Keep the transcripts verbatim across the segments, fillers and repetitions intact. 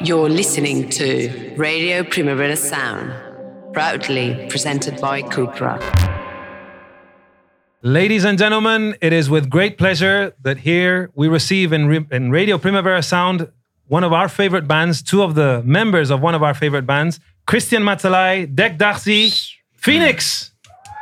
You're listening to Radio Primavera Sound, proudly presented by Cupra. Ladies and gentlemen, it is with great pleasure that here we receive in, in Radio Primavera Sound one of our favorite bands, two of the members of one of our favorite bands, Christian Matzalai, Dek Darcy, Phoenix.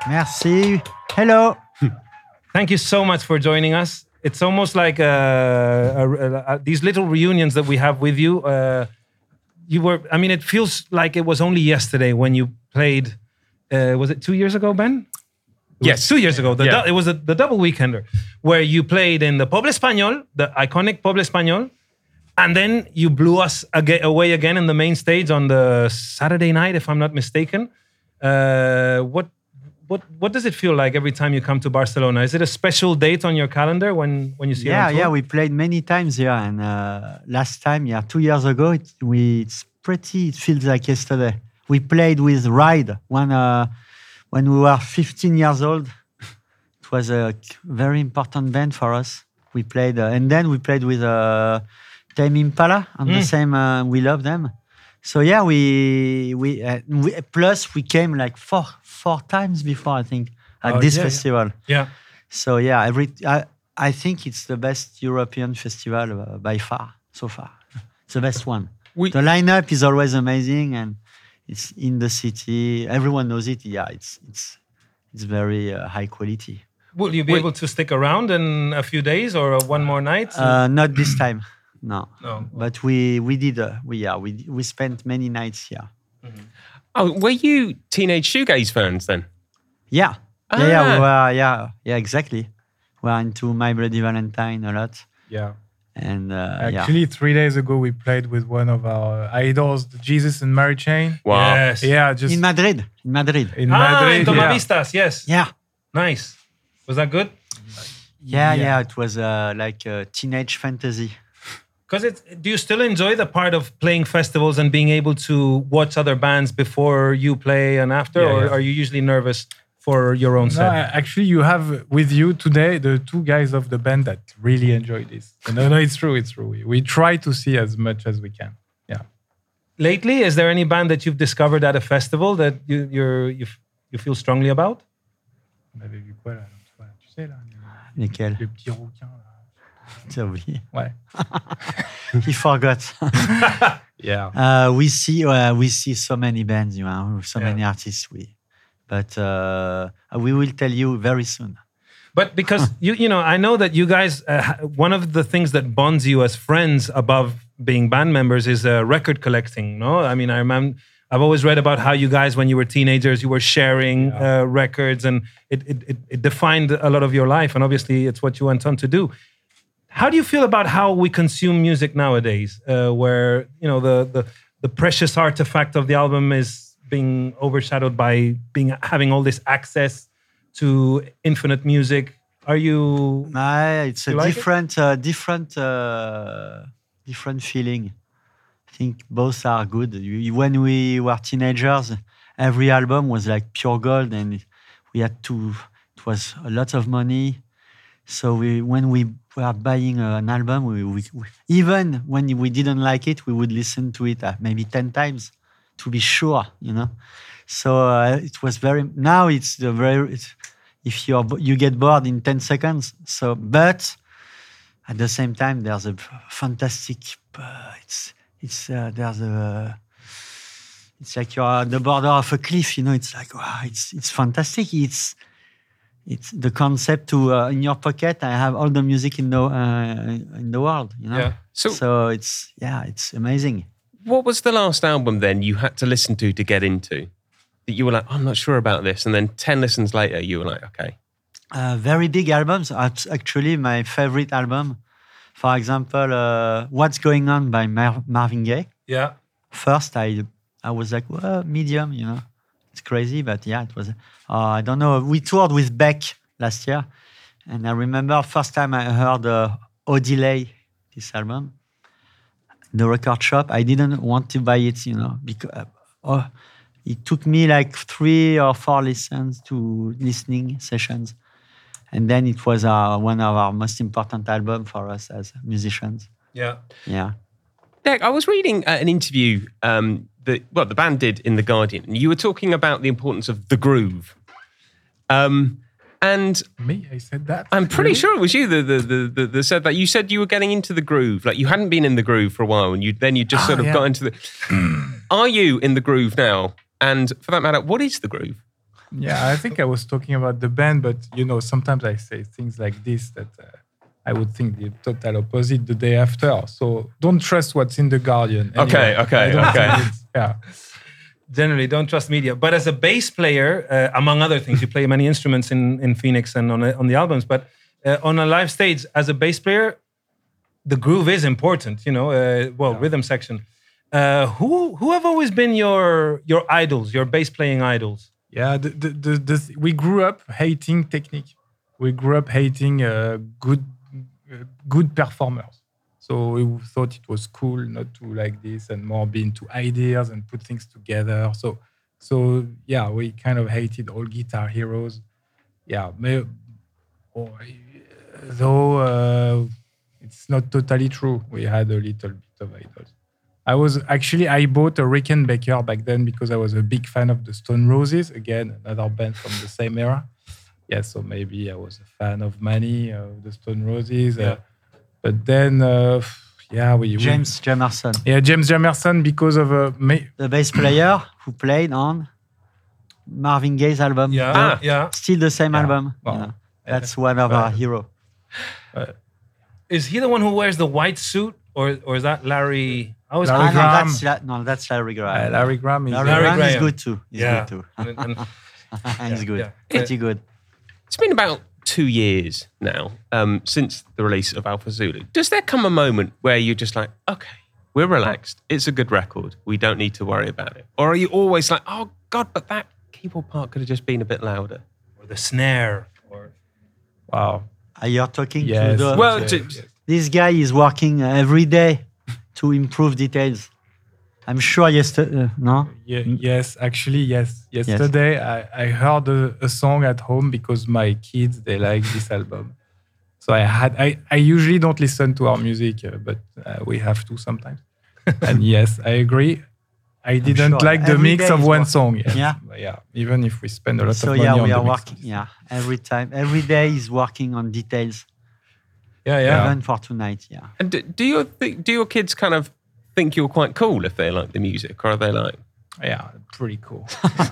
Merci. Hello. Thank you so much for joining us. It's almost like uh, a, a, a, these little reunions that we have with you. Uh, you were, I mean, it feels like it was only yesterday when you played. Uh, was it two years ago, Ben? It yes, two years ago. The yeah. du- it was a, the double weekender where you played in the Poble Español, the iconic Poble Español, and then you blew us aga- away again in the main stage on the Saturday night, if I'm not mistaken. Uh, what what what does it feel like every time you come to Barcelona? Is it a special date on your calendar when when you see? Yeah, it on tour? yeah, we played many times here, and uh, last time, yeah, two years ago, it, we it's pretty. It feels like yesterday. We played with Ride one. Uh, When we were fifteen years old. It was a very important band for us. We played, uh, and then we played with uh, Tame Impala on mm. the same. Uh, we love them. So yeah, we we, uh, we plus we came like four four times before, I think, at oh, this yeah, festival. Yeah. yeah. So yeah, every I I think it's the best European festival uh, by far so far. It's the best one. We, the lineup is always amazing and. It's in the city. Everyone knows it. Yeah, it's it's it's very uh, high quality. Will you be Wait. able to stick around in a few days or one more night? Uh, not this time, no. No. But we we did. Uh, we yeah we we spent many nights here. Mm-hmm. Oh, were you Teenage Shoegaze fans then? Yeah, ah. yeah, yeah, we were, yeah, yeah, exactly. We're into My Bloody Valentine a lot. Yeah. And uh, actually, yeah. three days ago, we played with one of our idols, Jesus and Mary Chain. Wow! Yes. Yeah, just in Madrid. In Madrid. In ah, Madrid. in Tomavistas, yeah. yes. Yeah. Nice. Was that good? Yeah, yeah. yeah it was uh, like a teenage fantasy. Because it's. Do you still enjoy the part of playing festivals and being able to watch other bands before you play and after, yeah, or yeah. are you usually nervous for your own set? No, actually, you have with you today the two guys of the band that really enjoy this. No, no, it's true, it's true. We, we try to see as much as we can. Yeah. Lately, is there any band that you've discovered at a festival that you you're, you you feel strongly about? On avait vu quoi là? Tu sais là? Lesquels? Le petit rouquin là. Tu as oublié? Ouais. He forgot. Yeah. Uh, we see uh, we see so many bands, you know, so yeah. many artists. We. But uh, we will tell you very soon. But because, you you know, I know that you guys, uh, one of the things that bonds you as friends above being band members is uh, record collecting, no? I mean, I remember, I've always read about how you guys, when you were teenagers, you were sharing yeah. uh, records and it, it, it defined a lot of your life. And obviously, it's what you went on to do. How do you feel about how we consume music nowadays, uh, where, you know, the, the, the precious artifact of the album is being overshadowed by being having all this access to infinite music? Are you? Uh, it's a like different, uh, different, uh, different feeling. I think both are good. You, when we were teenagers, every album was like pure gold, and we had to. It was a lot of money. So we, when we were buying an album, we, we, we even when we didn't like it, we would listen to it uh, maybe ten times. To be sure, you know, so uh, it was very. Now it's the very. It's, if you are you get bored in ten seconds. So, but at the same time, there's a fantastic. Uh, it's it's uh, there's a. It's like you're at the border of a cliff. You know, it's like wow, it's it's fantastic. It's it's the concept to uh, in your pocket. I have all the music in the uh, in the world. You know, yeah. so, so it's yeah, it's amazing. What was the last album then you had to listen to to get into? That you were like, I'm not sure about this. And then ten listens later, you were like, okay. Uh, very big albums. Actually, my favorite album, for example, uh, What's Going On by Mar- Marvin Gaye. Yeah. First, I I was like, well, medium, you know. It's crazy, but yeah, it was. Uh, I don't know. We toured with Beck last year. And I remember first time I heard uh, Odelay, this album. The record shop, I didn't want to buy it, you know, because uh, oh, it took me like three or four listens to listening sessions, and then it was uh, one of our most important albums for us as musicians. Yeah, yeah. Derek, I was reading uh, an interview um, that, well, the band did in The Guardian, and you were talking about the importance of the groove. Um, and Me, I said that. I'm pretty Really? sure it was you that, that, that, that, that said that. You said you were getting into the groove. Like you hadn't been in the groove for a while, and you then you just Ah, sort of yeah. got into the... Are you in the groove now? And for that matter, what is the groove? Yeah, I think I was talking about the band, but you know, sometimes I say things like this that uh, I would think the total opposite the day after. So don't trust what's in the Guardian. Okay, okay, I don't okay. think it's- Yeah. Generally, don't trust media. But as a bass player, uh, among other things, you play many instruments in, in Phoenix and on, on the albums. But uh, on a live stage, as a bass player, the groove is important, you know, uh, well, rhythm section. Uh, who who have always been your your idols, your bass playing idols? Yeah, the, the, the, the, we grew up hating technique. We grew up hating uh, good uh, good performers. So we thought it was cool not to like this and more be into ideas and put things together. So, so yeah, we kind of hated all guitar heroes. Yeah, may, oh, though uh, it's not totally true. We had a little bit of idols. I was actually, I bought a Rickenbacker back then because I was a big fan of the Stone Roses. Again, another band from the same era. Yeah, so maybe I was a fan of Manny, uh, the Stone Roses. Uh, but then, uh, yeah, we... James Jamerson, We, yeah, James Jamerson because of... Uh, ma- the bass player who played on Marvin Gaye's album. Yeah, Ah. yeah. Still the same Yeah. album. Well, you know. That's one of our heroes. Is he the one who wears the white suit, or or is that Larry? I was Larry Ah, no, Graham. that's, La- no, that's Larry Graham. uh, Larry Graham is... Larry, Larry Graham is Graham. good too. He's yeah, good too. And- and- He's good. yeah. Pretty good. It's been about two years now um, since the release of Alpha Zulu. Does there come a moment where you're just like, okay, we're relaxed. It's a good record. We don't need to worry about it. Or are you always like, oh God, but that keyboard part could have just been a bit louder? or the snare, or Wow. Uh, You're talking Yes. to the... Well, yes, to- yes. This guy is working uh, every day to improve details. I'm sure yesterday, uh, no? Yeah, yes, actually, yes. Yesterday, I, I heard a, a song at home because my kids, they like this album. So I had, I, I usually don't listen to our music, uh, but uh, we have to sometimes. And yes, I agree. I didn't sure. like the Every mix day of is one work- song. Yes. Yeah. But yeah, even if we spend a lot So of money yeah, on we the are mix. working. Yeah, every time, every day is working on details. yeah, yeah. Even for tonight, yeah. And do, do your th- do your kids kind of think you're quite cool if they like the music, or are they like, Yeah, pretty cool.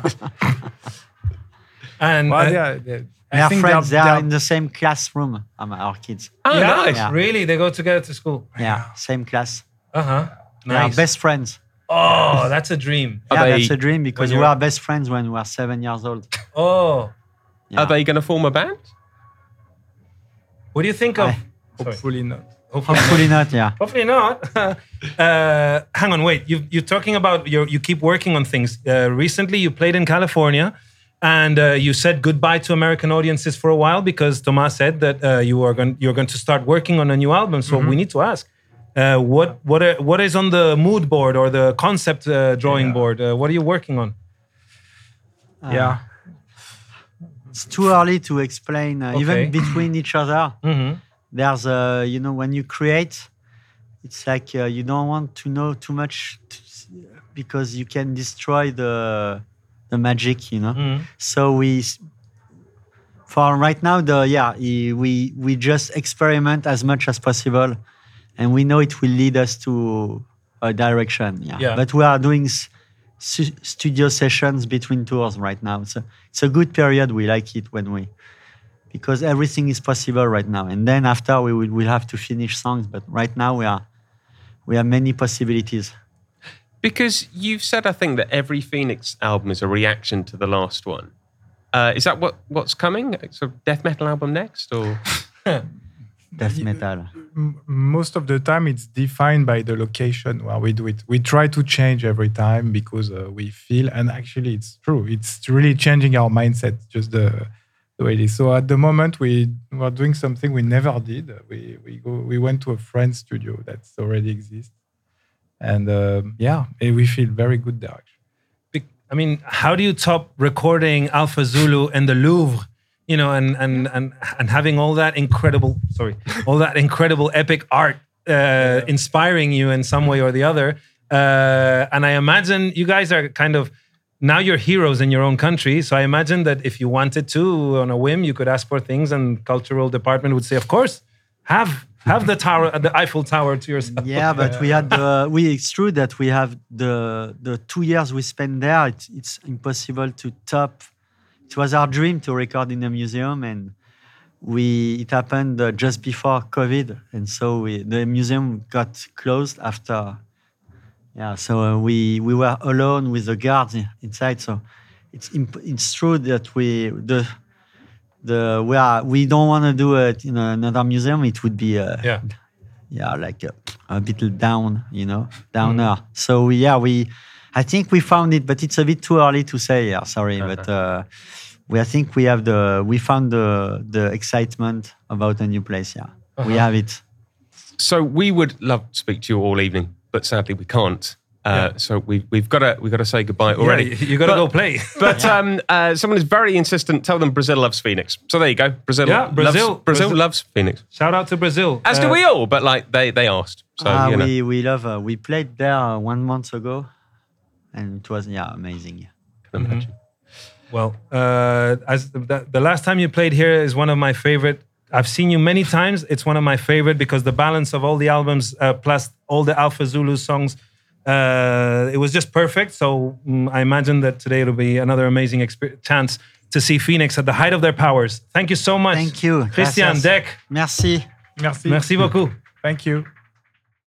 And Well, uh, yeah, they- They I are think friends. They they're- are they're- in the same classroom. Um, our kids. oh, yeah, nice. Yeah. really, they go together to school. Yeah, same class. Uh huh. They are Nice. best friends. Oh, that's a dream. Are yeah, they- that's a dream because when we you're- are best friends when we are seven years old. Oh, Yeah. Are they going to form a band? what do you think of? I- Sorry. hopefully not. Hopefully, Hopefully not. Yeah. Hopefully not. uh, hang on, wait. You you're talking about you you keep working on things. Uh, recently, you played in California, and uh, you said goodbye to American audiences for a while because Thomas said that uh, you are going you're going to start working on a new album. So we need to ask, uh, what what are, what is on the mood board or the concept uh, drawing Yeah. board? Uh, what are you working on? Yeah. It's too early to explain. Uh, Okay. Even between each other, Mm-hmm. there's a you know when you create, it's like uh, you don't want to know too much t- because you can destroy the the magic. You know. Mm-hmm. So we, s- for right now, the yeah, i- we we just experiment as much as possible, and we know it will lead us to a direction. Yeah. Yeah. But we are doing s- su- studio sessions between tours right now. So it's a good period. We like it when we, because everything is possible right now. And then after we will we'll have to finish songs. But right now we are we have many possibilities. Because you've said, I think, that every Phoenix album is a reaction to the last one. Uh, is that what what's coming? So death metal album next, or Death metal. M- most of the time it's defined by the location where we do it. We try to change every time because uh, we feel, and actually it's true, it's really changing our mindset, just the, the way it is. So at the moment we were doing something we never did. We we go we went to a friend's studio that's already exists, and um, yeah, eh, we feel very good there. Actually. Bec- I mean, how do you top recording Alpha Zulu in the Louvre? You know, and and and and having all that incredible, sorry, all that incredible epic art uh, inspiring you in some way or the other. Uh, and I imagine you guys are kind of now you're heroes in your own country. So I imagine that if you wanted to, on a whim, you could ask for things, and cultural department would say, "Of course, have have the tower, the Eiffel Tower to yourself." Yeah, but we had the. We it's true that we have the the two years we spent there. It's it's impossible to top. It was our dream to record in a museum, and we it happened uh, just before COVID, and so we, the museum got closed after. Yeah, so uh, we we were alone with the guards inside. So it's imp- it's true that we the the we are we don't want to do it in another museum. It would be uh, Yeah. yeah like a, a bit down, you know, downer. Mm. So we, yeah we I think we found it, but it's a bit too early to say. Yeah, sorry, uh-huh. but uh, we I think we have the we found the the excitement about a new place. Yeah, uh-huh. we have it. So we would love to speak to you all evening, but sadly we can't. Uh, yeah. So we, we've got to we've got to say goodbye already. Yeah, you got to go play. But yeah. um, uh, someone is very insistent. Tell them Brazil loves Phoenix. So there you go. Brazil. Yeah, Brazil. Loves, Brazil, Brazil loves Phoenix. Shout out to Brazil. As uh, do we all. But like they they asked. So uh, you know. we we love. Uh, we played there uh, one month ago, and it was yeah amazing. Can imagine. Mm-hmm. Well, uh, as the, the last time you played here is one of my favorite. I've seen you many times. It's one of my favorite because the balance of all the albums uh, plus all the Alpha Zulu songs, uh, it was just perfect. So um, I imagine that today it'll be another amazing exp- chance to see Phoenix at the height of their powers. Thank you so much. Thank you. Christian, Gracias. Dec. Merci. Merci. Merci beaucoup. Thank you.